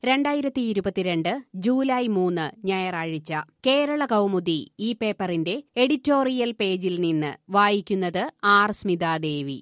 2022 July 3 ഞായറാഴ്ച കേരള കൗമുദി ഈ പേപ്പറിന്റെ എഡിറ്റോറിയൽ പേജിൽ നിന്ന് വായിക്കുന്നത് ആർ സ്മിതാദേവി.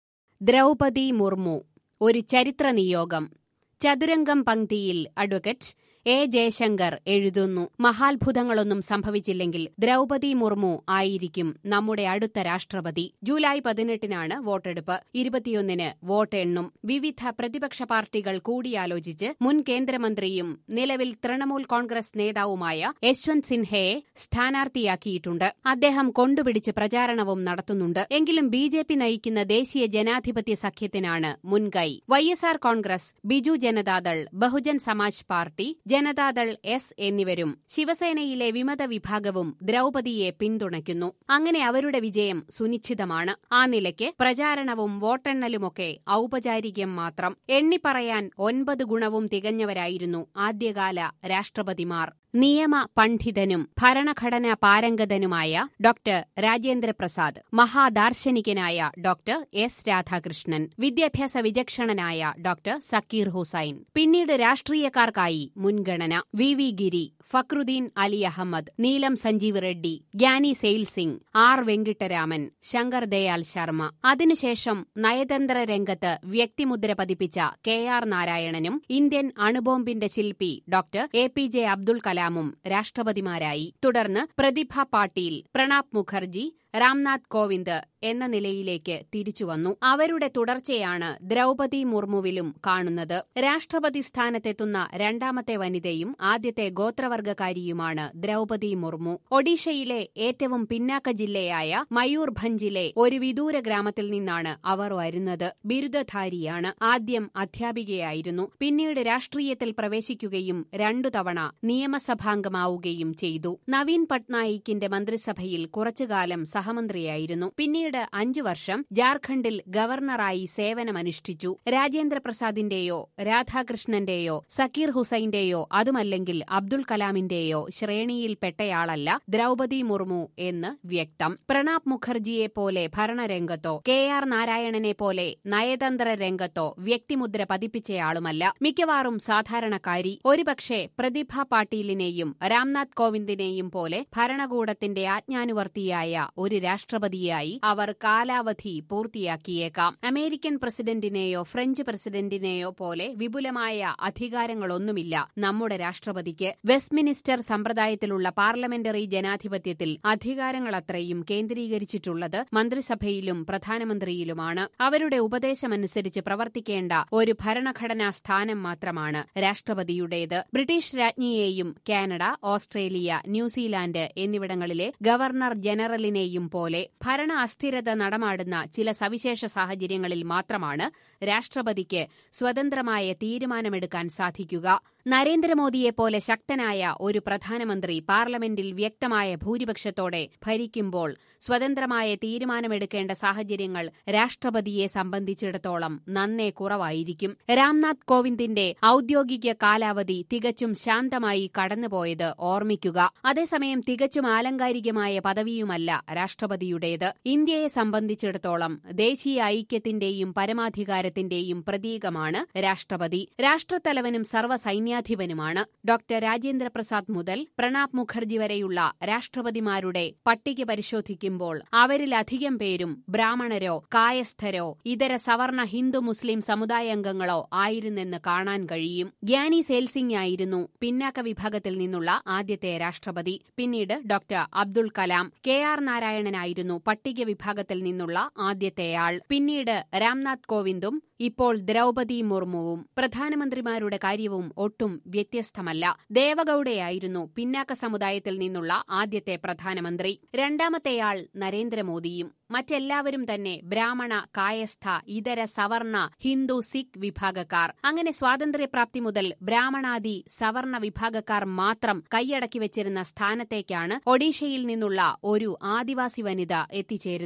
ദ്രൗപദി മുർമു ഒരു ചരിത്ര നിയോഗം. ചതുരംഗം പംക്തിയിൽ അഡ്വക്കേറ്റ് എ ജയശങ്കർ എഴുതുന്നു. മഹാത്ഭുതങ്ങളൊന്നും സംഭവിച്ചില്ലെങ്കിൽ ദ്രൗപദി മുർമു ആയിരിക്കും നമ്മുടെ അടുത്ത രാഷ്ട്രപതി. ജൂലൈ 18-നാണ് വോട്ടെടുപ്പ്. 21-ന് വോട്ട് എണ്ണും. വിവിധ പ്രതിപക്ഷ പാർട്ടികൾ കൂടിയാലോചിച്ച് മുൻ കേന്ദ്രമന്ത്രിയും നിലവിൽ തൃണമൂൽ കോൺഗ്രസ് നേതാവുമായ യശ്വന്ത് സിൻഹയെ സ്ഥാനാർത്ഥിയാക്കിയിട്ടുണ്ട്. അദ്ദേഹം കൊണ്ടുപിടിച്ച് പ്രചാരണവും നടത്തുന്നുണ്ട്. എങ്കിലും ബിജെപി നയിക്കുന്ന ദേശീയ ജനാധിപത്യ സഖ്യത്തിനാണ് മുൻകൈ. YSR Congress, Biju Janata Dal, Bahujan Samaj party, Janata Dal S എന്നിവരും ശിവസേനയിലെ വിമത വിഭാഗവും ദ്രൗപദിയെ പിന്തുണയ്ക്കുന്നു. അങ്ങനെ അവരുടെ വിജയം സുനിശ്ചിതമാണ്. ആ നിലയ്ക്ക് പ്രചാരണവും വോട്ടെണ്ണലുമൊക്കെ ഔപചാരികം മാത്രം. എണ്ണിപ്പറയാൻ 9 ഗുണവും തികഞ്ഞവരായിരുന്നു ആദ്യകാല രാഷ്ട്രപതിമാർ. നിയമ പണ്ഡിതനും ഭരണഘടനാ പാരംഗതനുമായ ഡോക്ടർ രാജേന്ദ്രപ്രസാദ്, മഹാദാർശനികനായ ഡോക്ടർ എസ് രാധാകൃഷ്ണൻ, വിദ്യാഭ്യാസ വിചക്ഷണനായ ഡോക്ടർ സക്കീർ ഹുസൈൻ. പിന്നീട് രാഷ്ട്രീയക്കാർക്കായി മുൻഗണന: V V Giri, Fakhruddin Ali Ahmed, Neelam Sanjiva Reddy, Giani Zail Singh, R Venkataraman, Shankar Dayal Sharma. അതിനുശേഷം നയതന്ത്ര രംഗത്ത് വ്യക്തിമുദ്ര പതിപ്പിച്ച കെ ആർ നാരായണനും ഇന്ത്യൻ അണുബോംബിന്റെ ശില്പി doctor A P J Abdul കലാമും രാഷ്ട്രപതിമാരായി. തുടർന്ന് പ്രതിഭ പാട്ടീൽ, പ്രണാബ് മുഖർജി, രാംനാഥ് കോവിന്ദ് എന്ന നിലയിലേക്ക് തിരിച്ചുവന്നു. അവരുടെ തുടർച്ചയാണ് ദ്രൗപദി മുർമുവിലും കാണുന്നത്. രാഷ്ട്രപതി സ്ഥാനത്തെത്തുന്ന രണ്ടാമത്തെ വനിതയും ആദ്യത്തെ ഗോത്രവർഗക്കാരിയുമാണ് ദ്രൗപദി മുർമു. ഒഡീഷയിലെ ഏറ്റവും പിന്നാക്ക ജില്ലയായ മയൂർഭഞ്ചിലെ ഒരു വിദൂര ഗ്രാമത്തിൽ നിന്നാണ് അവർ വരുന്നത്. ബിരുദധാരിയാണ്. ആദ്യം അധ്യാപികയായിരുന്നു. പിന്നീട് രാഷ്ട്രീയത്തിൽ പ്രവേശിക്കുകയും 2 തവണ നിയമസഭാംഗമാവുകയും ചെയ്തു. നവീൻ പട്നായിക്കിന്റെ മന്ത്രിസഭയിൽ കുറച്ചുകാലം സഹമന്ത്രിയായിരുന്നു. പിന്നീട് 5 വർഷം ജാർഖണ്ഡിൽ ഗവർണറായി സേവനമനുഷ്ഠിച്ചു. രാജേന്ദ്രപ്രസാദിന്റെയോ രാധാകൃഷ്ണന്റെയോ സക്കീർ ഹുസൈന്റെയോ അതുമല്ലെങ്കിൽ അബ്ദുൽ കലാമിന്റെയോ ശ്രേണിയിൽപ്പെട്ടയാളല്ല ദ്രൗപദി മുർമു എന്ന് വ്യക്തം. പ്രണാബ് മുഖർജിയെപ്പോലെ ഭരണരംഗത്തോ കെ ആർ നാരായണനെ പോലെ നയതന്ത്ര രംഗത്തോ വ്യക്തിമുദ്ര പതിപ്പിച്ചയാളുമല്ല. മിക്കവാറും സാധാരണക്കാരി. ഒരുപക്ഷെ പ്രതിഭ പാട്ടീലിനെയും രാംനാഥ് കോവിന്ദിനെയും പോലെ ഭരണകൂടത്തിന്റെ ആജ്ഞാനുവർത്തിയായ ഒരു രാഷ്ട്രപതിയായി അവർ കാലാവധി പൂർത്തിയാക്കിയേക്കാം. അമേരിക്കൻ പ്രസിഡന്റിനെയോ ഫ്രഞ്ച് പ്രസിഡന്റിനെയോ പോലെ വിപുലമായ അധികാരങ്ങളൊന്നുമില്ല നമ്മുടെ രാഷ്ട്രപതിക്ക്. വെസ്റ്റ്മിനിസ്റ്റർ സമ്പ്രദായത്തിലുള്ള പാർലമെന്ററി ജനാധിപത്യത്തിൽ അധികാരങ്ങളത്രയും കേന്ദ്രീകരിച്ചിട്ടുള്ളത് മന്ത്രിസഭയിലും പ്രധാനമന്ത്രിയിലുമാണ്. അവരുടെ ഉപദേശമനുസരിച്ച് പ്രവർത്തിക്കേണ്ട ഒരു ഭരണഘടനാ സ്ഥാനം മാത്രമാണ് രാഷ്ട്രപതിയുടേത്. ബ്രിട്ടീഷ് രാജ്ഞിയെയും കാനഡ, ഓസ്ട്രേലിയ, ന്യൂസിലാൻഡ് എന്നിവിടങ്ങളിലെ ഗവർണർ ജനറലിനെയും പോലെ ഭരണ അസ്ഥിരത നടമാടുന്ന ചില സവിശേഷ സാഹചര്യങ്ങളിൽ മാത്രമാണ് രാഷ്ട്രപതിക്ക് സ്വതന്ത്രമായ തീരുമാനമെടുക്കാൻ സാധിക്കുക. നരേന്ദ്രമോദിയെപ്പോലെ ശക്തനായ ഒരു പ്രധാനമന്ത്രി പാർലമെന്റിൽ വ്യക്തമായ ഭൂരിപക്ഷത്തോടെ ഭരിക്കുമ്പോൾ സ്വതന്ത്രമായ തീരുമാനമെടുക്കേണ്ട സാഹചര്യങ്ങൾ രാഷ്ട്രപതിയെ സംബന്ധിച്ചിടത്തോളം നന്നേ കുറവായിരിക്കും. രാംനാഥ് കോവിന്ദിന്റെ ഔദ്യോഗിക കാലാവധി തികച്ചും ശാന്തമായി കടന്നുപോയത് ഓർമ്മിക്കുക. അതേസമയം തികച്ചും ആലങ്കാരികമായ പദവിയുമല്ല രാഷ്ട്രപതിയുടേത്. ഇന്ത്യയെ സംബന്ധിച്ചിടത്തോളം ദേശീയ ഐക്യത്തിന്റെയും പരമാധികാരത്തിന്റെയും പ്രതീകമാണ് രാഷ്ട്രപതി. രാഷ്ട്രത്തലവനും സർവ്വസൈന്യാധിപനുമാണ്. ഡോക്ടർ രാജേന്ദ്രപ്രസാദ് മുതൽ പ്രണാബ് മുഖർജി വരെയുള്ള രാഷ്ട്രപതിമാരുടെ പട്ടിക പരിശോധിക്കുമ്പോൾ അവരിലധികം പേരും ബ്രാഹ്മണരോ കായസ്ഥരോ ഇതര സവർണ ഹിന്ദു മുസ്ലിം സമുദായാംഗങ്ങളോ ആയിരുന്നെന്ന് കാണാൻ കഴിയും. ഗ്യാനി സെയിൽ സിംഗ് ആയിരുന്നു പിന്നാക്ക വിഭാഗത്തിൽ നിന്നുള്ള ആദ്യത്തെ രാഷ്ട്രപതി. പിന്നീട് doctor Abdul Kalam. K R നാരായണനായിരുന്നു പട്ടിക വിഭാഗത്തിൽ നിന്നുള്ള ആദ്യത്തെയാൾ. പിന്നീട് രാംനാഥ് കോവിന്ദും ഇപ്പോൾ ദ്രൗപദി മുർമുവും. പ്രധാനമന്ത്രിമാരുടെ കാര്യവും ഒട്ടും വ്യത്യസ്തമല്ല. ദേവഗൌഡയായിരുന്നു പിന്നാക്ക സമുദായത്തിൽ നിന്നുള്ള ആദ്യത്തെ പ്രധാനമന്ത്രി. രണ്ടാമത്തെയാൾ നരേന്ദ്രമോദിയും. മറ്റെല്ലാവരും തന്നെ ബ്രാഹ്മണ, കായസ്ഥ, ഇതര സവർണ, ഹിന്ദു, സിഖ് വിഭാഗക്കാർ. അങ്ങനെ സ്വാതന്ത്ര്യപ്രാപ്തി മുതൽ ബ്രാഹ്മണാദി സവർണ വിഭാഗക്കാർ മാത്രം കൈയടക്കി വെച്ചിരുന്ന സ്ഥാനത്തേക്കാണ് ഒഡീഷയിൽ നിന്നുള്ള ഒരു ആദിവാസി വനിത എത്തിച്ചേരുന്നത്.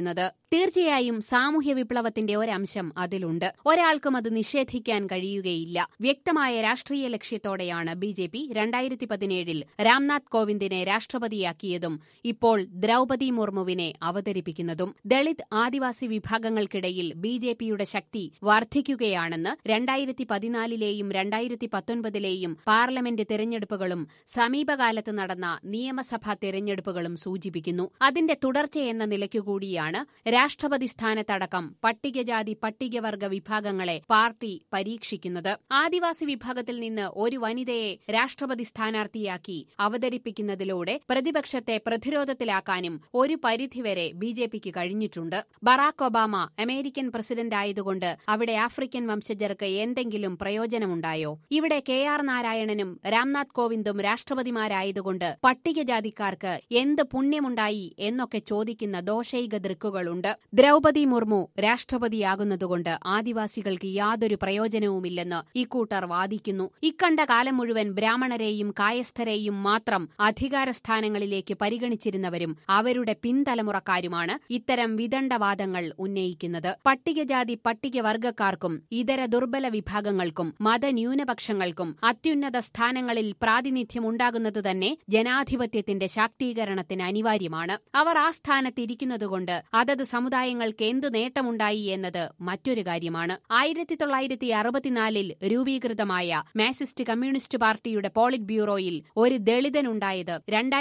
തീർച്ചയായും സാമൂഹ്യ വിപ്ലവത്തിന്റെ ഒരംശം അതിലുണ്ട്. ഒരാൾക്കും അത് നിഷേധിക്കാൻ കഴിയുകയില്ല. വ്യക്തമായ രാഷ്ട്രീയ ലക്ഷ്യത്തോടെയാണ് ബിജെപി 2017 രാംനാഥ് കോവിന്ദിനെ രാഷ്ട്രപതിയാക്കിയതും ഇപ്പോൾ ദ്രൗപദി മുർമുവിനെ അവതരിപ്പിക്കുന്നതും. ദളിത് ആദിവാസി വിഭാഗങ്ങൾക്കിടയിൽ ബിജെപിയുടെ ശക്തി വർദ്ധിക്കുകയാണെന്ന് 2014ലെയും 2019ലെയും പാർലമെന്റ് തെരഞ്ഞെടുപ്പുകളും സമീപകാലത്ത് നടന്ന നിയമസഭാ തെരഞ്ഞെടുപ്പുകളും സൂചിപ്പിക്കുന്നു. അതിന്റെ തുടർച്ചയെന്ന നിലയ്ക്കുകൂടിയാണ് രാഷ്ട്രപതി സ്ഥാനത്തടക്കം പട്ടികജാതി പട്ടികവർഗ വിഭാഗങ്ങളെ പാർട്ടി പരീക്ഷിക്കുന്നത്. ആദിവാസി വിഭാഗത്തിൽ നിന്ന് ഒരു വനിതയെ രാഷ്ട്രപതി സ്ഥാനാർത്ഥിയാക്കി അവതരിപ്പിക്കുന്നതിലൂടെ പ്രതിപക്ഷത്തെ പ്രതിരോധത്തിലാക്കാനും ഒരു പരിധിവരെ ബിജെപിക്ക് കഴിഞ്ഞിട്ടുണ്ട്. ബറാക് ഒബാമ അമേരിക്കൻ പ്രസിഡന്റായതുകൊണ്ട് അവിടെ ആഫ്രിക്കൻ വംശജർക്ക് എന്തെങ്കിലും പ്രയോജനമുണ്ടായോ? ഇവിടെ KR നാരായണനും രാംനാഥ് കോവിന്ദും രാഷ്ട്രപതിമാരായതുകൊണ്ട് പട്ടികജാതിക്കാർക്ക് എന്ത് പുണ്യമുണ്ടായി എന്നൊക്കെ ചോദിക്കുന്ന ദോഷൈക ദൃക്കുകളുണ്ട്. ദ്രൗപദി മുർമു രാഷ്ട്രപതിയാകുന്നതുകൊണ്ട് ആദിവാസികൾക്ക് യാതൊരു പ്രയോജനവുമില്ലെന്ന് ഇക്കൂട്ടർ വാദിക്കുന്നു. ഇക്കണ്ട കാലം മുഴുവൻ ബ്രാഹ്മണരെയും കായസ്ഥരെയും മാത്രം അധികാരസ്ഥാനങ്ങളിലേക്ക് പരിഗണിച്ചിരുന്നവരും അവരുടെ പിൻതലമുറക്കാരുമാണ് ഇത്തരം വിദണ്ഡവാദങ്ങൾ ഉന്നയിക്കുന്നത്. പട്ടികജാതി പട്ടികവർഗക്കാർക്കും ഇതര ദുർബല വിഭാഗങ്ങൾക്കും മതന്യൂനപക്ഷങ്ങൾക്കും അത്യുന്നത സ്ഥാനങ്ങളിൽ പ്രാതിനിധ്യമുണ്ടാകുന്നത് തന്നെ ജനാധിപത്യത്തിന്റെ ശാക്തീകരണത്തിന് അനിവാര്യമാണ്. അവർ ആ സ്ഥാനത്തിരിക്കുന്നതുകൊണ്ട് അതത് സമുദായങ്ങൾക്ക് എന്തു നേട്ടമുണ്ടായി എന്നത് മറ്റൊരു കാര്യമാണ്. 1964 രൂപീകൃതമായ മാർക്സിസ്റ്റ് കമ്മ്യൂണിസ്റ്റ് പാർട്ടിയുടെ പോളിറ്റ് ബ്യൂറോയിൽ ഒരു ദളിതനുണ്ടായത്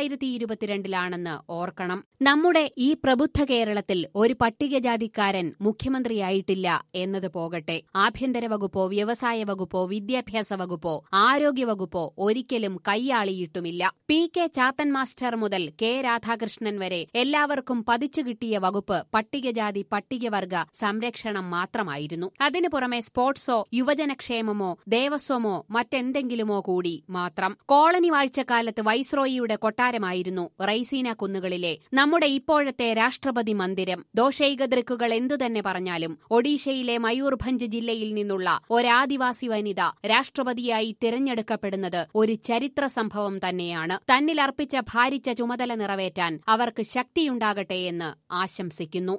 2022 ഓർക്കണം. നമ്മുടെ ഈ പ്രബുദ്ധ കേരളത്തിൽ ഒരു പട്ടികജാതിക്കാരൻ മുഖ്യമന്ത്രിയായിട്ടില്ല എന്നത് പോകട്ടെ, ആഭ്യന്തര വകുപ്പോ വ്യവസായ വകുപ്പോ വിദ്യാഭ്യാസ വകുപ്പോ ആരോഗ്യവകുപ്പോ ഒരിക്കലും കൈയാളിയിട്ടുമില്ല. PK ചാത്തൻ മാസ്റ്റർ മുതൽ K രാധാകൃഷ്ണൻ വരെ എല്ലാവർക്കും പതിച്ചു കിട്ടിയ വകുപ്പ് പട്ടികജാതി പട്ടികവർഗ സംരക്ഷണം മാത്രമായിരുന്നു. അതിനു പുറമെ സ്പോർട്സോ യുവജനക്ഷേമമോ ദേവസ്വമോ മറ്റെന്തെങ്കിലുമോ കൂടി മാത്രം. കോളനി വാഴ്ചക്കാലത്ത് വൈസ്രോയിയുടെ കൊട്ടാരമായിരുന്നു റൈസീന കുന്നുകളിലെ നമ്മുടെ ഇപ്പോഴത്തെ രാഷ്ട്രപതി മന്ദിരം. ദോഷൈകദൃക്കുകൾ എന്തുതന്നെ പറഞ്ഞാലും ഒഡീഷയിലെ മയൂർഭഞ്ച് ജില്ലയിൽ നിന്നുള്ള ഒരാദിവാസി വനിത രാഷ്ട്രപതിയായി തിരഞ്ഞെടുക്കപ്പെടുന്നത് ഒരു ചരിത്ര സംഭവം തന്നെയാണ്. തന്നിൽ അർപ്പിച്ച ഭാരിച്ച ചുമതല നിറവേറ്റാൻ അവർക്ക് ശക്തിയുണ്ടാകട്ടെയെന്ന് ആശംസിക്കുന്നു.